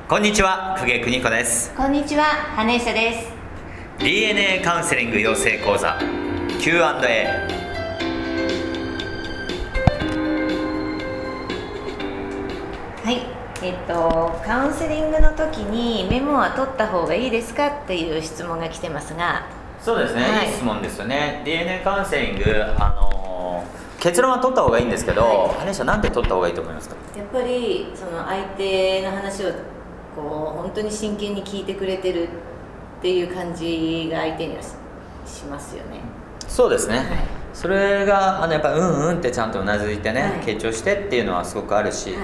こんにちは、久家邦子です。 こんにちは、羽根下です。 DNA カウンセリング養成講座 Q&A。 はい、カウンセリングの時にメモは取った方がいいですかっていう質問が来てますが。 そうですね、はい、いい質問ですよね。 DNA カウンセリング、結論は取った方がいいんですけど、羽根下なんで取った方がいいと思いますか？ やっぱりその相手の話をこう本当に真剣に聞いてくれてるっていう感じが相手には しますよね。 そうですね、 はい、 それがやっぱうんってちゃんとうなずいてね、はい、傾聴してっていうのはすごくあるし、はい、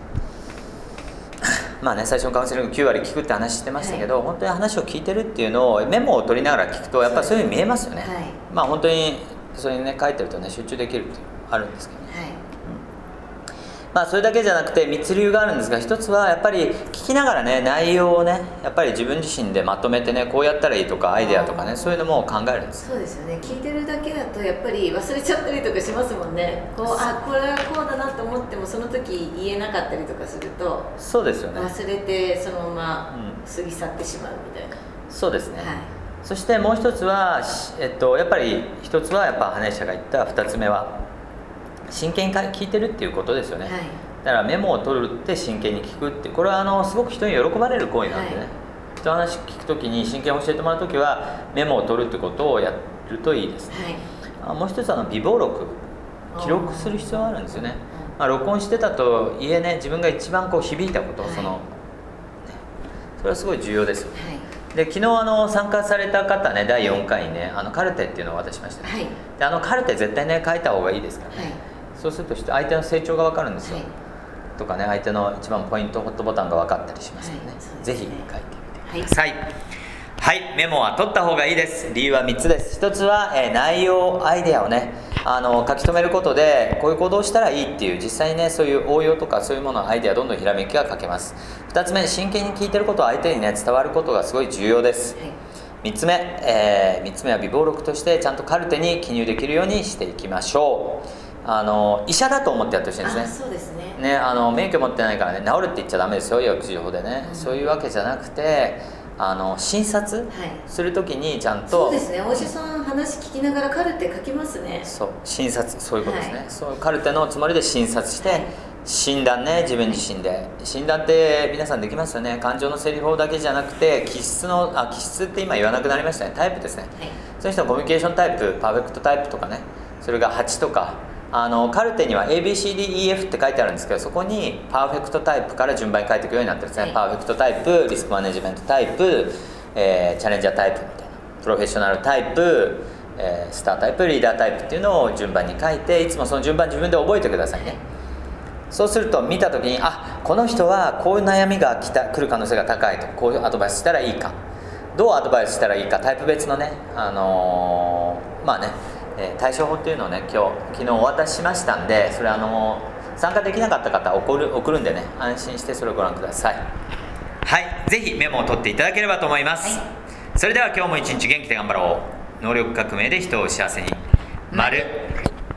まあね、最初のカウンセリング9割聞くって話してましたけど、はい、本当に話を聞いてるっていうのをメモを取りながら聞くとやっぱりそういうふうに見えますよね。はい、まあ本当にそれにね書いてるとね集中できるっていうのがあるんですけどね。はい、まあそれだけじゃなくて3つ理由があるんですが、1つはやっぱり聞きながらね内容をねやっぱり自分自身でまとめてねこうやったらいいとかアイデアとかねそういうのも考えるんです。 そうですよね。聞いてるだけだとやっぱり忘れちゃったりとかしますもんね。これはこうだなと思ってもその時言えなかったりとかすると、 そうですよね、 忘れてそのまま過ぎ去ってしまうみたいな。 そうですね、 はい、 そしてもう一つは、やっぱり一つはやっぱ羽根下が言った2つ目は真剣に聞いてるっていうことですよね。はい、だからメモを取るって真剣に聞くって、これはすごく人に喜ばれる行為なんでね、はい、人の話聞くときに真剣を教えてもらうときはメモを取るってことをやるといいですね。はい、もう一つは備忘録、記録する必要があるんですよね。まあ、録音してたといえね、自分が一番こう響いたこと、はい、それはすごい重要ですよ。はい、で昨日参加された方ね、第4回にねカルテっていうのを渡しましたね。はい、でカルテ絶対ね書いた方がいいですからね。はい、そうすると相手の成長が分かるんですよ。はい、とかね、相手の一番ポイントホットボタンが分かったりしますのでね、はい、ぜひ書いてみてください。はい、メモは取った方がいいです。理由は3つです。1つは、内容アイデアをね書き留めることでこういう行動をしたらいいっていう実際にねそういう応用とかそういうもののアイデアどんどんひらめきが書けます。2つ目、真剣に聞いてることを相手にね伝わることがすごい重要です。はい、3つ目は備忘録としてちゃんとカルテに記入できるようにしていきましょう。医者だと思ってやってほしいんですね。 そうですね。 免許持ってないからね治るって言っちゃダメですよ、薬事法でね。そういうわけじゃなくて診察するときにちゃんと、 そうですね、お医者さん話聞きながらカルテ書きますね。 そう診察、そういうことですね。はい、そういうカルテのつもりで診察して、はい、診断ね、自分自身で診断って皆さんできますよね。感情の整理法だけじゃなくて気質って今言わなくなりましたね。タイプですね。はい、そういう人のコミュニケーションタイプ、パーフェクトタイプとかね、それが8とかカルテには ABCDEF って書いてあるんですけど、そこにパーフェクトタイプから順番に書いていくようになってるんですね。はい、パーフェクトタイプ、リスクマネジメントタイプ、チャレンジャータイプみたいな、プロフェッショナルタイプ、スタータイプ、リーダータイプっていうのを順番に書いて、いつもその順番自分で覚えてくださいね。そうすると見た時にこの人はこういう悩みが来る可能性が高いと、こういうアドバイスしたらいいか、どうアドバイスしたらいいか、タイプ別のねまあね対処法っていうのをね昨日お渡ししましたんで、それ参加できなかった方送るんでね、安心してそれをご覧ください。はい、ぜひメモを取っていただければと思います。はい、それでは今日も一日元気で頑張ろう。能力革命で人を幸せに。